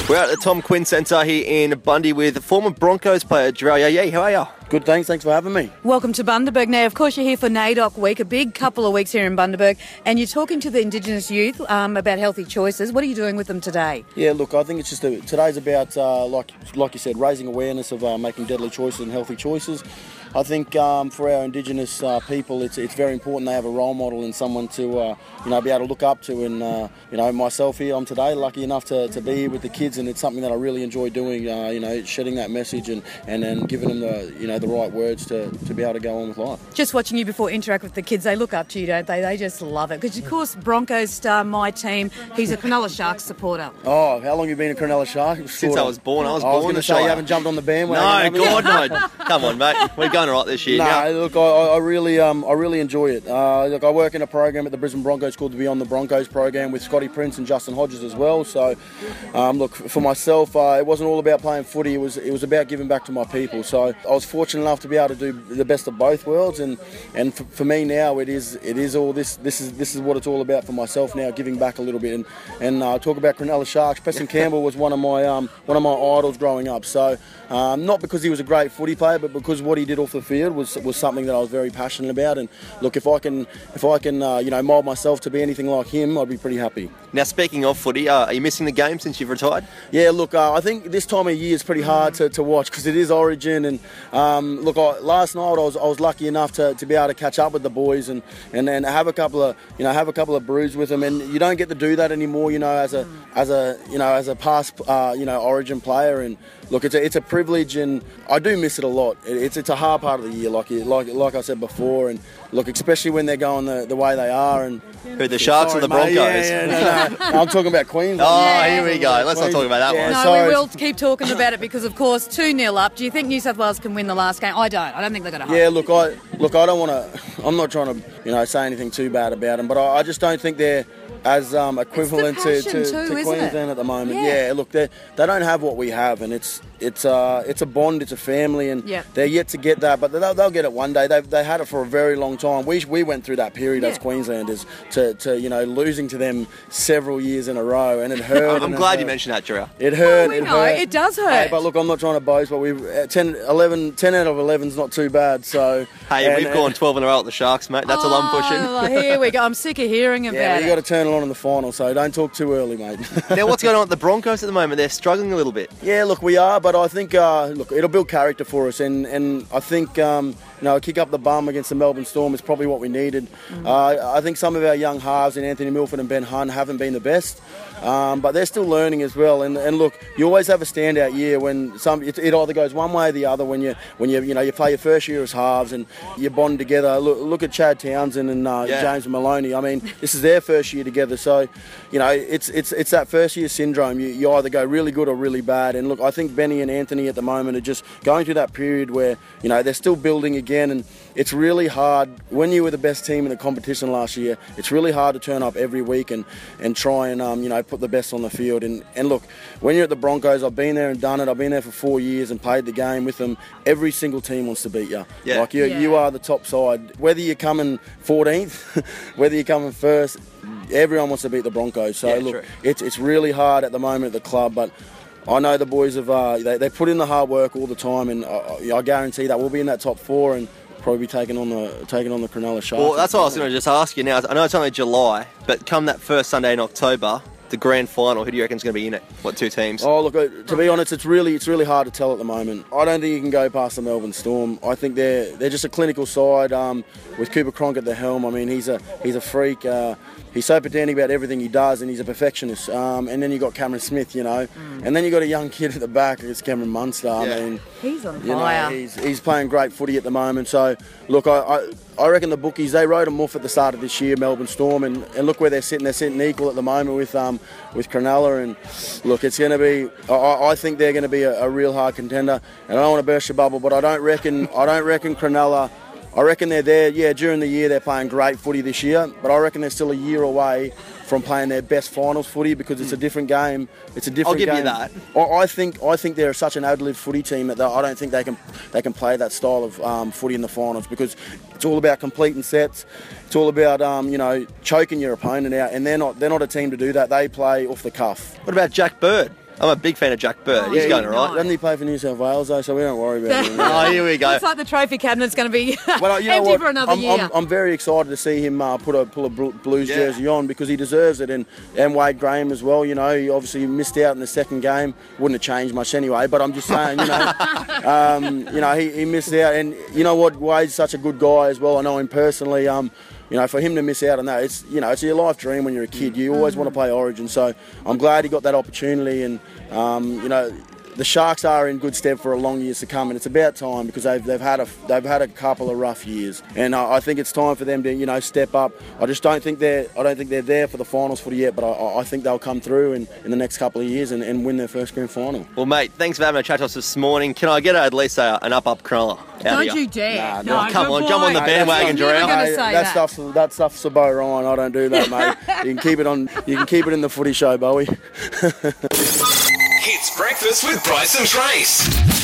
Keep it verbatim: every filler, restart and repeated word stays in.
We're at the Tom Quinn Centre here in Bundy with former Broncos player Jarrell Yaya. How are you? Good, thanks. Thanks for having me. Welcome to Bundaberg. Now, of course, you're here for NAIDOC Week, a big couple of weeks here in Bundaberg, and you're talking to the Indigenous youth um, about healthy choices. What are you doing with them today? Yeah, look, I think it's just a, today's about, uh, like like you said, raising awareness of uh, making deadly choices and healthy choices. I think um, for our Indigenous uh, people, it's it's very important they have a role model and someone to uh, you know be able to look up to. And uh, you know, myself here, I'm today lucky enough to, to be here with the kids, and it's something that I really enjoy doing. Uh, you know, shedding that message and and then giving them the you know the right words to, to be able to go on with life. Just watching you before interact with the kids, they look up to you, don't they? They just love it because, of course, Broncos star, my team. He's a Cronulla Sharks supporter. Oh, how long have you been a Cronulla Shark? Since I was born. I was I was born going to say you haven't jumped on the bandwagon. No, God, no. Come on, mate. We're going all right this year. No, now. look, I, I really, um, I really enjoy it. Uh, look, I work in a program at the Brisbane Broncos called the Beyond the Broncos program with Scotty Prince and Justin Hodges as well. So, um, look, for myself, uh, it wasn't all about playing footy. It was, it was about giving back to my people. So, I was fortunate enough to be able to do the best of both worlds. And, and for, for me now, it is, it is all this. This is, this is what it's all about for myself now, giving back a little bit. And, and uh, talk about Cronulla Sharks. Preston Campbell was one of my, um, one of my idols growing up. So, um, not because he was a great footy player, but because what he did off the field was, was something that I was very passionate about. And look, if I can, if I can, uh, you know, mould myself to be anything like him, I'd be pretty happy. Now, speaking of footy, uh, are you missing the game since you've retired? Yeah, look, uh, I think this time of year is pretty hard to, to watch because it is Origin. And um, look, I, last night I was I was lucky enough to, to be able to catch up with the boys and and then have a couple of you know have a couple of brews with them. And you don't get to do that anymore, you know, as a as a you know as a past uh, you know Origin player. And look, it's a, it's a privilege, and I do miss it a lot. It, it's it's a hard part of the year, like like like I said before. And look, especially when they're going the, the way they are. And who, the Sharks sorry, or the mate, Broncos? Yeah, yeah, no, no. I'm talking about Queensland. Oh, Yeah. here we go. Let's not talk about that Yeah. one. No, Sorry. we will keep talking about it because, of course, two nil up. Do you think New South Wales can win the last game? I don't. I don't think they're going to hold. Yeah, look, I look, I don't want to. I'm not trying to, you know, say anything too bad about them, but I, I just don't think they're as um, equivalent to, passion to, too, to isn't Queensland it? at the moment. Yeah. Yeah, look, they they don't have what we have, and it's it's uh it's a bond, it's a family, and Yeah. they're yet to get that, but they'll, they'll get it one day. They've they had it for a very long time. We we went through that period Yeah. as Queenslanders to, to you know losing to them several years in a row, and it hurt. I'm and it glad hurt. you mentioned that, Jarrell. It hurt. we it know, hurt. it does hurt. Hey, but look, I'm not trying to boast, but we've uh, ten, eleven, ten out of eleven is not too bad. So Hey, and- we've and- gone twelve in a row at the Sharks, mate. That's a lump pushing. Oh, here we go. I'm sick of hearing about Yeah, but it. you got to turn it on in the final, so don't talk too early, mate. Now, what's going on at the Broncos at the moment? They're struggling a little bit. Yeah, look, we are, but I think uh, look, it'll build character for us, and, and I think um, you know, a kick up the bum against the Melbourne Storm is probably what we needed. Mm-hmm. Uh, I think some of our young halves in Anthony Milford and Ben Hunt haven't been the best, um, but they're still learning as well. And, and look, you always have a standout year when some it, it either goes one way or the other. When you when you you know you play your first year as halves and you bond together. Look, look at Chad Townsend and uh, Yeah. James Maloney. I mean, this is their first year together, so you know it's it's it's that first year syndrome. You, you either go really good or really bad. And look, I think Benny and Anthony at the moment are just going through that period where you know they're still building again, and it's really hard when you were the best team in the competition last year. It's really hard to turn up every week and and try and um, you know put the best on the field. And and look, when you're at the Broncos, I've been there and done it. I've been there for four years and played the game with them. Every single team wants to beat you. Yeah. Like you, Yeah. you are the top side. Whether you're coming fourteenth, whether you're coming first, everyone wants to beat the Broncos. So Yeah, look, true. it's it's really hard at the moment at the club, but I know the boys have uh, they, they put in the hard work all the time, and I, I guarantee that we'll be in that top four and probably be taking on the taking on the Cronulla Sharks. Well, that's what I was going to just ask you now. I know it's only July, but come that first Sunday in October, the grand final, who do you reckon's going to be in it? What two teams? Oh look, uh, to be honest, it's really it's really hard to tell at the moment. I don't think you can go past the Melbourne Storm. I think they're they're just a clinical side um, with Cooper Cronk at the helm. I mean, he's a he's a freak. Uh, he's so pedantic about everything he does, and he's a perfectionist. Um, and then you got Cameron Smith, you know, mm. and then you got a young kid at the back. It's Cameron Munster. Yeah. I mean, He's on you know, fire. he's he's playing great footy at the moment. So look, I. I I reckon the bookies, they wrote them off at the start of this year, Melbourne Storm, and, and look where they're sitting. They're sitting equal at the moment with um with Cronulla, and look, it's going to be. I, I think they're going to be a, a real hard contender. And I don't want to burst your bubble, but I don't reckon I don't reckon Cronulla. I reckon they're there. Yeah, during the year they're playing great footy this year, but I reckon they're still a year away from playing their best finals footy because it's a different game. It's a different I'll give game. you that. I, I think I think they're such an ad-lib footy team that they- I don't think they can they can play that style of um, footy in the finals because it's all about completing sets. It's all about um, you know choking your opponent out, and they're not they're not a team to do that. They play off the cuff. What about Jack Bird? I'm a big fan of Jack Bird. Oh, He's yeah, going no. all right. Doesn't he play for New South Wales though? So we don't worry about him. Oh, here we go. Looks like the trophy cabinet's going to be Well, you know empty what? for another I'm, year. I'm, I'm very excited to see him uh, put a pull a Bl- Blues Yeah. jersey on because he deserves it, and, and Wade Graham as well. You know, he obviously missed out in the second game. Wouldn't have changed much anyway. But I'm just saying, you know, um, you know, he, he missed out, and you know what? Wade's such a good guy as well. I know him personally. Um, you know, for him to miss out on that, it's you know, it's your life dream when you're a kid. You always want to play Origin, so I'm glad he got that opportunity, and um, you know. The Sharks are in good stead for a long years to come, and it's about time because they've they've had a they've had a couple of rough years, and I, I think it's time for them to you know step up. I just don't think they're I don't think they're there for the finals footy yet, but I, I think they'll come through in, in the next couple of years and, and win their first grand final. Well, mate, thanks for having a chat to us this morning. Can I get at least a, an up-up crawler? Don't you dare. Nah, no, come good on, jump on the boy. bandwagon, You're never Jarrell. gonna Hey, say that, that. stuff's that stuff's for Bo Ryan. I don't do that, mate. You can keep it on. You can keep it in the footy show, Bowie. It's breakfast with Bryce and Trace.